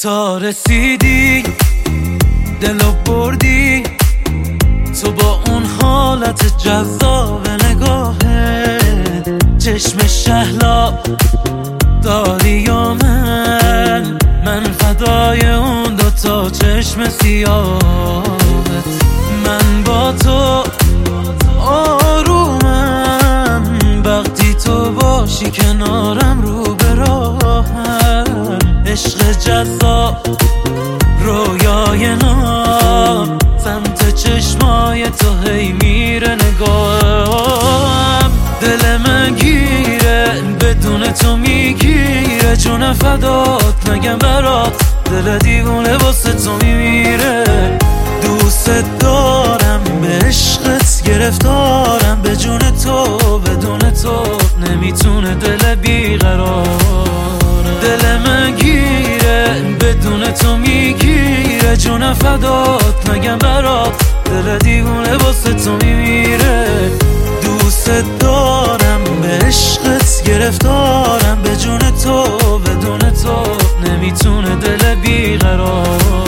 تا رسیدی دلو بردی تو با اون حالت جذاب نگاهه، چشم شهلا داری یا من فدای اون دوتا چشم سیاهت. من با تو آرومم وقتی تو باشی کنارم رو به راهم. عشق جذاب رویای نام سمت چشمای تو هی میره نگاهم. دل من گیره بدون تو میگیره، جون فدات نگم برات دل دیوونه واسه تو میمیره. دوست دارم به عشقت گرفتارم، به جون تو بدون تو نمیتونه دل بیقرارم. دل من گیره بدون تو میگیره، جون فدات نگم برات دل دیوونه واسه تو میمیره. دوست دارم به عشقت گرفتارم، به جون تو بدون تو نمیتونه دل بیقرارم.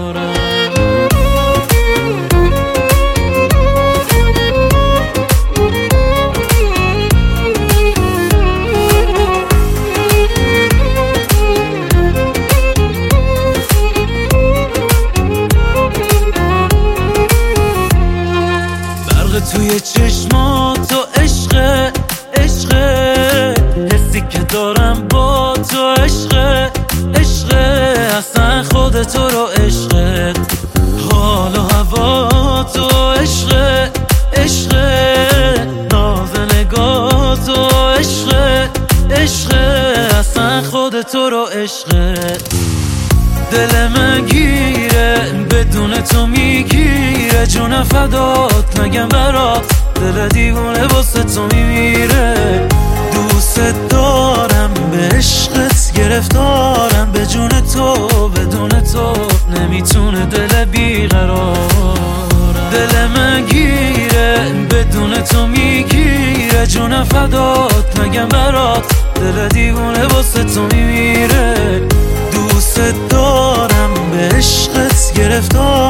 توی چشمات تو عشقه عشقه، حسی که دارم با تو عشقه عشقه، اصلا خود تو رو عشقه، حال و هوا تو عشقه عشقه، ناز نگاه تو عشقه عشقه، اصلا خود تو رو عشقه. دل من گیره بدون تو میگیره، جون فدات نگم برات دل دیوونه واسه تو میمیره. دوست دارم به عشقت گرفتارم، به جون تو بدون تو نمیتونه دل بیقرارم. دل من گیره بدون تو میگیره، جون فدات نگم برات دل دیوونه واسه تو میمیره. دوست دارم به عشقت گرفتار